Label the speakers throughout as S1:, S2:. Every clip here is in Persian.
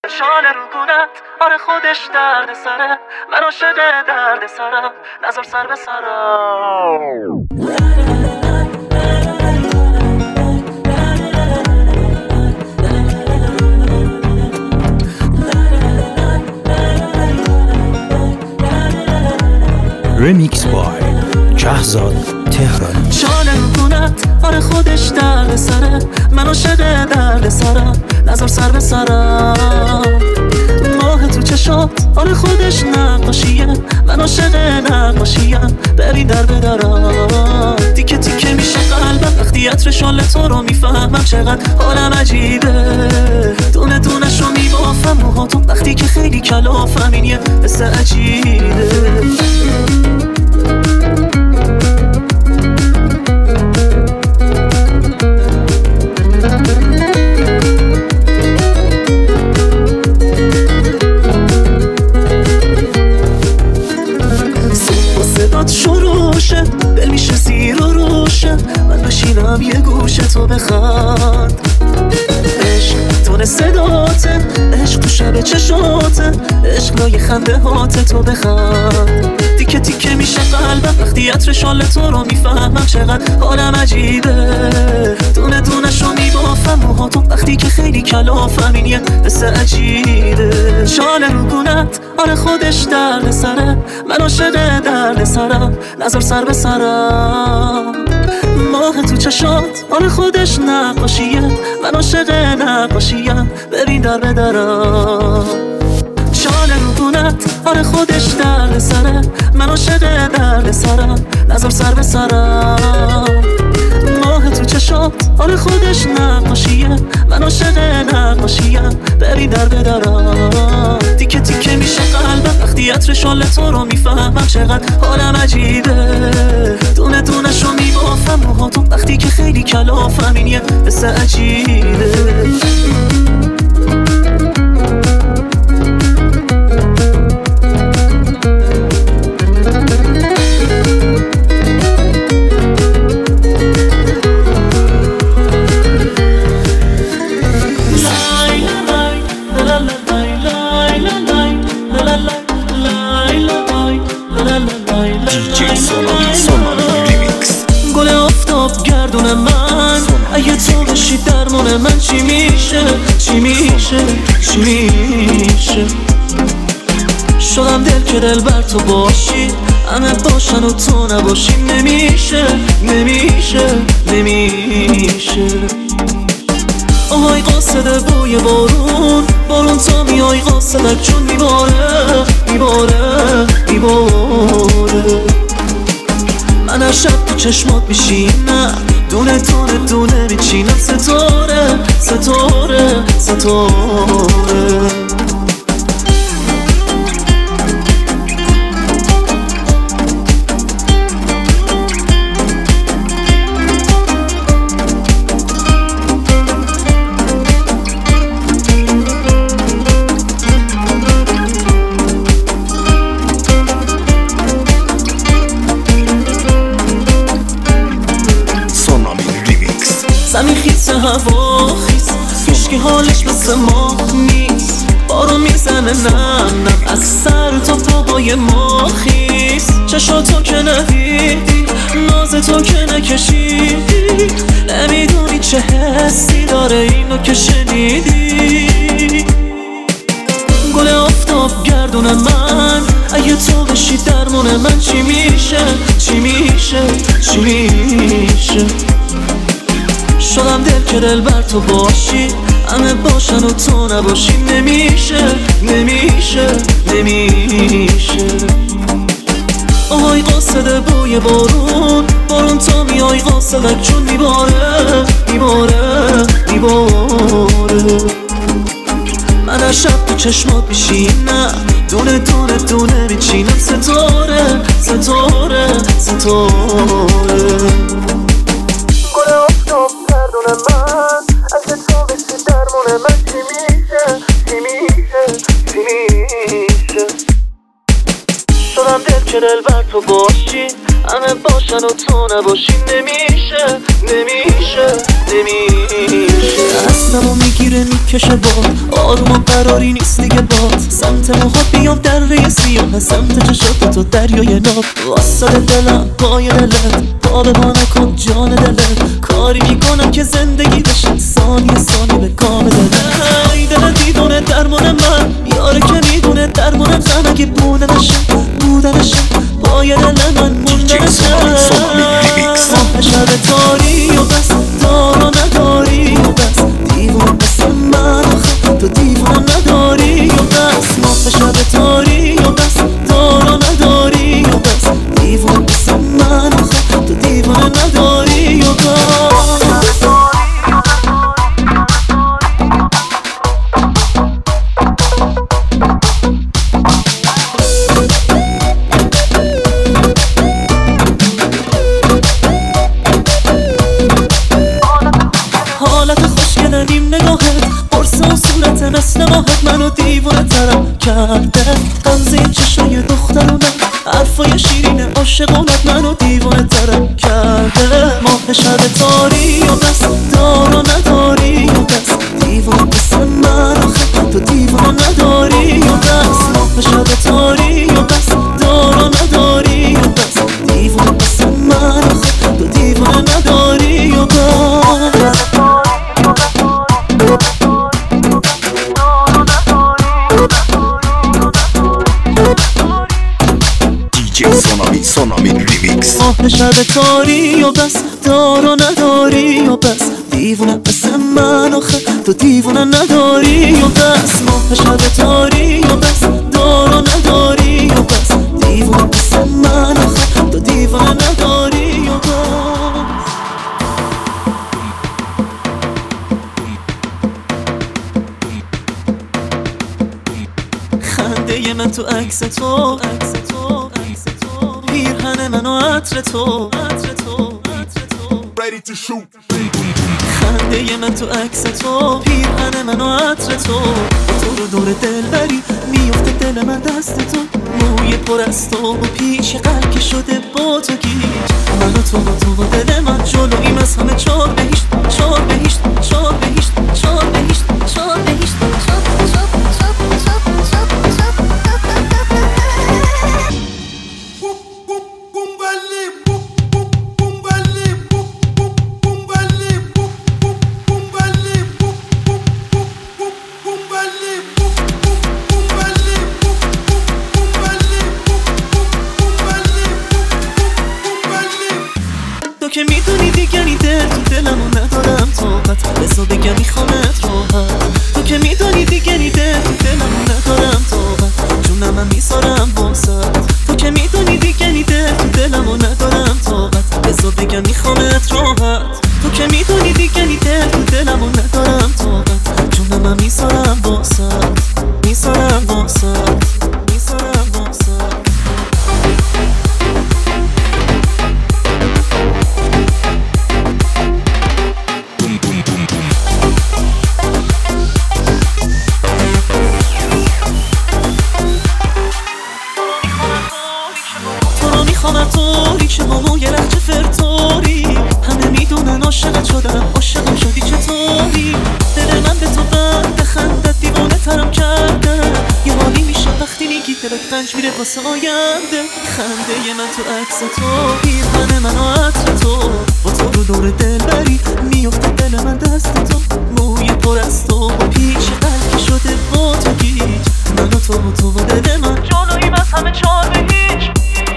S1: شانه رو گونت آره خودش درد سره، من عاشق درد سرم، نظر سر به سرم.
S2: ریمیکس بای کهزاد تهرانی.
S1: شانه رو گونت آره خودش درد سره، من عاشق درد سرم، نظر سر به سرم. ماه تو چشات آره خودش نقاشیه، من عاشق نقاشیم، ببین در به درم. تیکه تیکه میشه قلبم وقتی عطر شال تو رو میفهمم، چقدر حالم عجیبه. دونه دونش رو میبافم موهاتو وقتی که خیلی کلافم، این یه حس عجیبه. شروشه دل میشه زیر و روشه، من بشینم یه گوشه تو بخند. عشق تون صداته، عشق تو شب چشاته، عشق لای خنده هاته تو بخند. تیکه تیکه میشه قلبم وقتی عطر شال تو رو میفهمم، چقدر حالم عجیبه. دونه دونش رو میبافم موهاتو وقتی که خیلی کلافم، این یه حس عجیبه. شال رو گونت آره خودش درد سره، من عاشق درد سرم، نظر سر به سرم. ماه تو چشات آره خودش نقاشیه، من عاشق نقاشیم، ببین در به درم. شال رو گونت آره خودش درد سره، من عاشق درد سرم، نظر سر به سرم. ماه تو چشات آره خودش نقاشیه، من عاشق نقاشیم، ببین در به درم. تیکه تیکه میشه قلبم وقتی عطر شال تو رو میفهمم، چقدر حالم عجیبه. دونه دونش رو میبافم موهاتو وقتی که خیلی کلافم، این یه حس عجیبه. گل آفتاب گردون من، اگه تو باشی درمان من، چی میشه چی میشه چی میشه؟ شدم دل که دل بر تو باشی، همه باشن و تو نباشی، نمیشه نمیشه نمیشه. آهای قاصد بوی بارون، بارون تا میای قاصدک چون میباره میباره میباره. من هر شب تو چشمات میشینم، دونه دونه دونه میچینم، ستاره ستاره ستاره. زمین خیس هوا خیس، هیچکی حالش مثل ما نیست. بارون میزنه نم نم از سر تا پاهای ما خیس. چشاتو که ندیدی، ناز تو که نکشیدی، نمیدونی چه حسی داره اینو که شنیدی. گل آفتاب گردون من، اگه تو بشی درمان من، چی میشه چی میشه چی میشه؟ شدم دل که دل بر تو باشی، همه باشن و تو نباشی، نمیشه نمیشه نمیشه. آهای قاصد بوی بارون، بارون تا میای قاصدک چون میباره میباره میباره. من هر شب تو چشمات میشینم، دونه دونه دونه میچینم، ستاره ستاره ستاره. گل آفتاب گردون من، اگه تو بشی درمان من، چی میشه چی میشه چی میشه؟ شدم دل که دل بر تو باشی، همه باشن و تو نباشی نمیشه دستمو میگیره میکشه باد آروم و قراری نیست دیگه باد سمت موهات بیام دره سیاه سمت چشات تو دریای ناب واسه دلم پای دلت پا به پا نکن جان دلت کاری میکنم که زندگی بشه ثانیه به کام دلت ای دل دیوونه درمون من یاره که میدونه درمون غم اگه بودنشه پای دل من موندنشه ماه شب تاری و بس دار و نداری و بس دیوان مثل من آخه تو دیوان نداری و بس ماه شب تاری و بس دار و نداری و بس دیوان مثل من آخه تو دیوان نداری و بس مثل ماهت منو دیوانه ترم کرده غمزه چشای دخترونم حرفای شیرین عاشقونت منو دیوانه ترم کرده ماه شب تاری و بس دار و نداری و بس دیوان مثل من آخه تو دیوان نداری و بس ماه شب تاری و بس دار و نداری و بس دیوان مثل من آخه تو دیوان نداری و بس
S3: سونامی ریمیکس
S1: ماه شب تاری و بس دار و نداری و بس دیوونه مثل من آخه تو دیوونه نداری و بس ماه شب تاری و بس دار و نداری و بس دیوونه مثل من آخه تو دیوونه نداری و بس خنده من تو عکس تو پیرهن من و عطر تو
S3: Ready to shoot
S1: خنده من تو عکس تو پیرهن من و عطر تو تو رو دور دل بری میفته دل من دست تو موی پر از تو و پیش قلب که شده با تو گیج من و تو و دل من جلویم از همه چار بهشت تو که میدونی دیگری دل تو دلمو ندارم طاقت بسا بگم میخوامت راحت تو که میدونی دیگری دل تو دلمو ندارم طاقت جونم میذارم واسط تو که میدونی دیگری دل تو دلمو ندارم طاقت بسا بگم میخوامت راحت تو که میدونی دیگری دل تو دلمو ندارم طاقت جونم میذارم واسط طوری که با یه لحجه فرطوری همه میدونن عاشقت شدم عاشقم شدی چطوری دل من به تو بند خندت دیوانه ترم کرده یه حالی میشه وقتی میگی دلت رنج میره واسه آینده خنده من تو عکس تو پیرهن من و عطر تو با تو رو دور دل بری میفته دل من دست تو موی پر از تو و پیش قلب که شده با تو گیج من و تو و دل من جلویم از همه چار به هیچ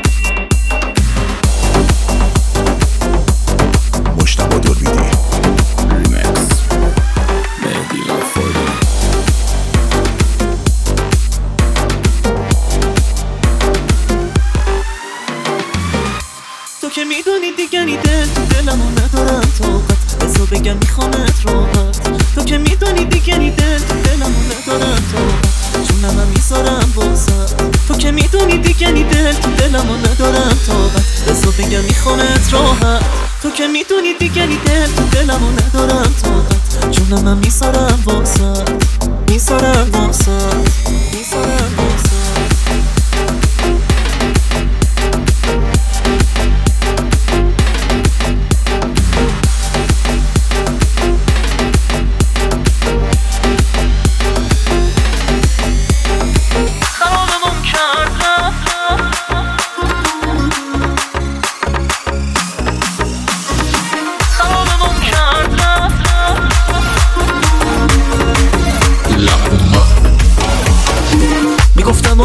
S1: که میدونی دیگری دل تو دلمو ندارم طاقت بذار بگم میخوامت راحت تو که میدونی دیگری دل تو دلمو ندارم طاقت جونم میذارم واسط تو که میدونی دیگری دل تو دلمو ندارم طاقت بذار بگم میخوامت راحت تو که میدونی دیگری دل تو دلمو ندارم طاقت جونم میذارم واسط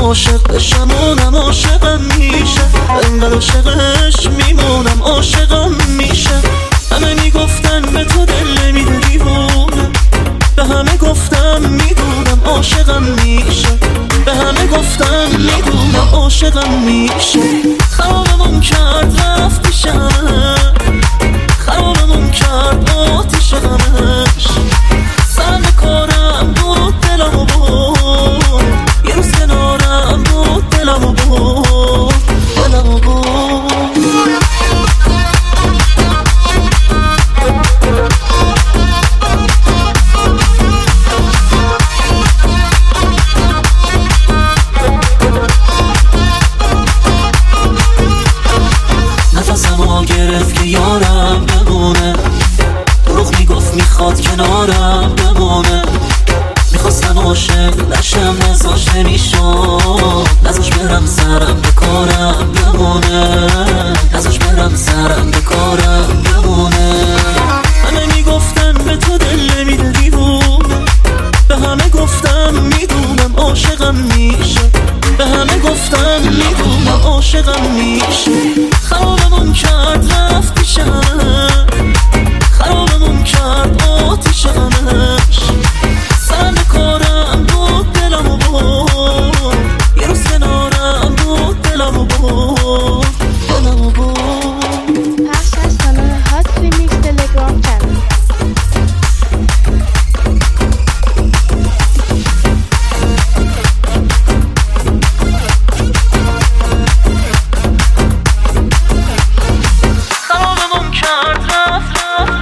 S1: عاشق بشم اونم عاشقم میشه، انقدر عاشقش میمونم عاشقم میشه. همه میگفتن به تو دل نمیده دیوونه، به همه گفتم میدونم عاشقم میشه، به همه گفتم میدونم عاشقم میشه. خرابمون کرد رفت پیشم، خرابمون کرد آتیش غمش، سر کارم بود دلمو بود، یه روز کنارم بود دلمو بود، دلمو بود. نفسمو گرفت که یارم بمونه، دروغ میگفت میخواد کنارم بمونه. میخواستم عاشق نشم نزاش نمیشد، نزاش برم سرم به کارم بمونه، نزاش برم سرم به کارم بمونه. همه میگفتن به تو دل نمیده دیوونه، به همه گفتم میدونم عاشقم میشه، به همه گفتم میدونم عاشقم میشه. خرابمون کرد رفت پیشم، خرابمون کرد آتیش غمش، سر کارم بود دلمو بود، یه روز کنارم بود دلمو بود، دلمو بود.
S4: پخش از کانال هات ریمیکس تلگرام چنل.
S1: خرابمون کرد رفت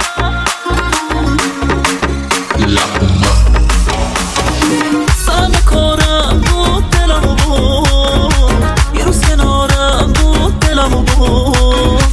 S1: سر کارم بود دلمو بود، یه روز کنارم بود دلمو بود.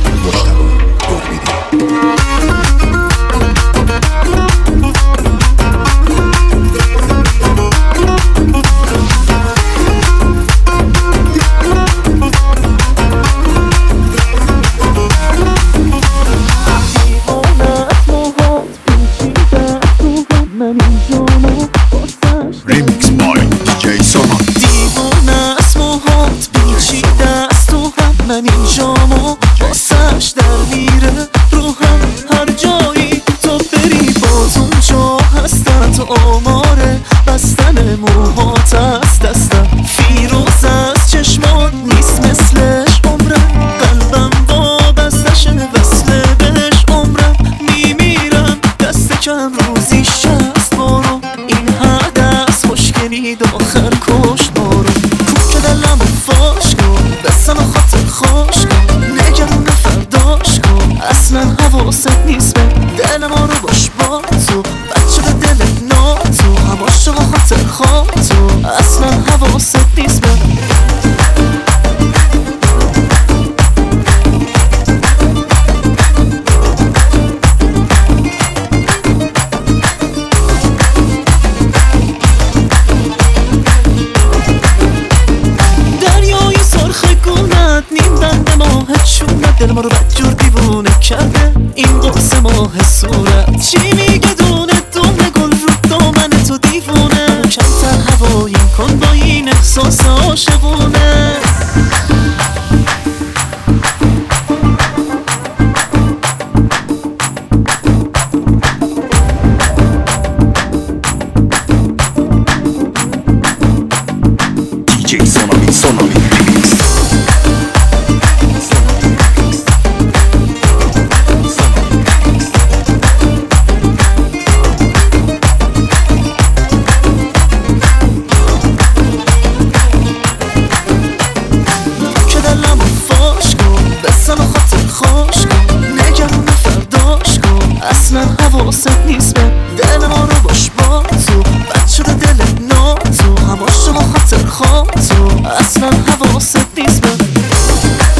S3: Remix by DJ Sona.
S1: دیوونه است موهات پیچیده است تو هم، من اینجامو واسش در میره رو هم. هر جایی تو بری باز اونجا هستم، تو آماره بستن موهات از دستم. فیروز از چشمات نیست مثلش عمرم، قلبم وابستش وصله بهش عمرم. میمیرم دست کم روزی 60 بارو، این حد از خوشگلی داخل کشت مارو. کوک دلمو فاش کن بسن و خاطر خوش کن، نگرون فرداش کن اصلا حواست نیست به دل ما رو باش با تو. بچه به دل ناتو هم عاشق و خاطر خاطو، اصلا حواست نیست به دریای سرخ گونت، نیم بند ماه چونت، دل ما رو بدجور دیوونه کرده این قرص ماه صورت. چی میگه دونه دونه گل رو دامن تو دیوونه، کمتر هوایی کن با این احساس عاشقونه.
S3: DJ Sona Remix.
S1: که دلمو فاش کن بسن و خاطر خوش کن، نگرون فرداش کن اصلا حواست نیست به دل ما رو باش با تو. بچه به دل ناتو هم عاشق و خاطر خاطو، اصلا حواست نیست به